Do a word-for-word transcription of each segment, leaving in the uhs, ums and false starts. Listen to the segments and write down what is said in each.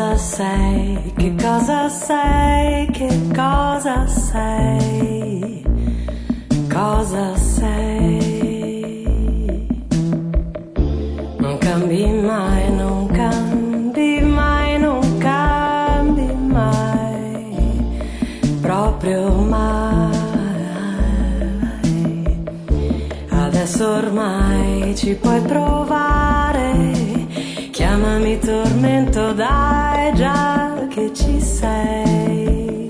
cosa sei, che cosa sei, che cosa sei, cosa sei. Non cambi mai, non cambi mai, non cambi mai, proprio mai. Adesso ormai ci puoi provare, chiamami tormento, dai già che ci sei.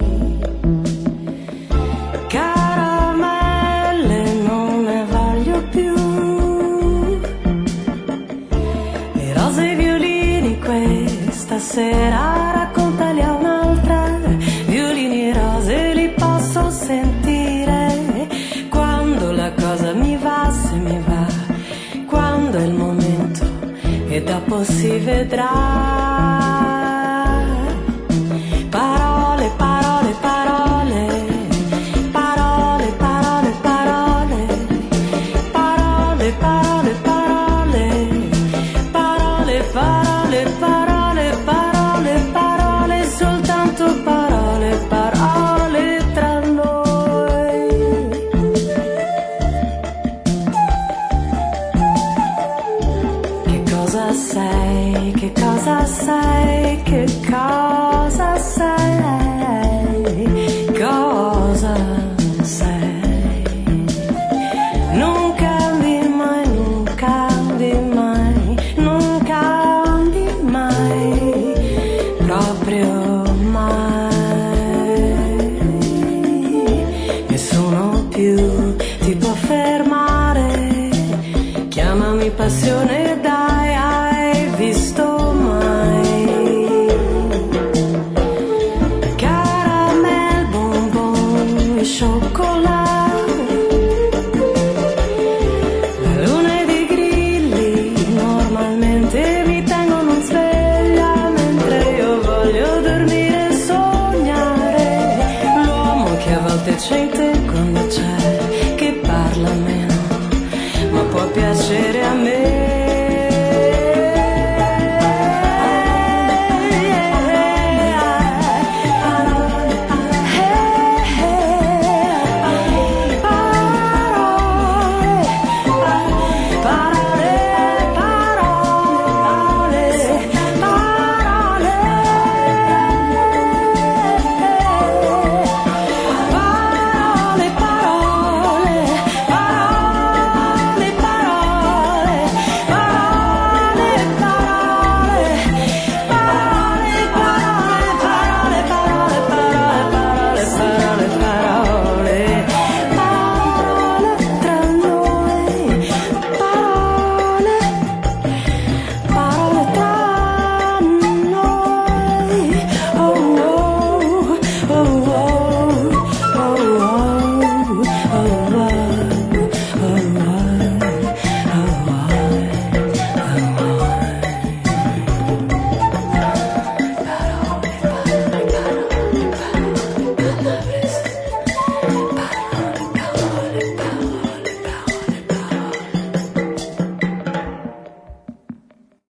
Caramelle non ne voglio più, le rose e i violini questa sera raccontali a un'altra. Violini e rose li posso sentire quando la cosa mi va, se mi va, quando è il momento e dopo si vedrà. Parole, parole, parole, parole, parole, parole, parole, parole, parole, parole, parole, parole, parole, soltanto parole, parole tra noi. Che cosa sei, che cosa sei, che cosa sei, cosa sei. Non cambi mai, non cambi mai, non cambi mai, proprio mai. Nessuno più ti può fermare, chiamami passione, dai, hai visto mai? Caramel, bonbon e cioccolato, la luna ed i grilli normalmente mi tengono sveglia, mentre io voglio dormire e sognare l'uomo che a volte c'è in te.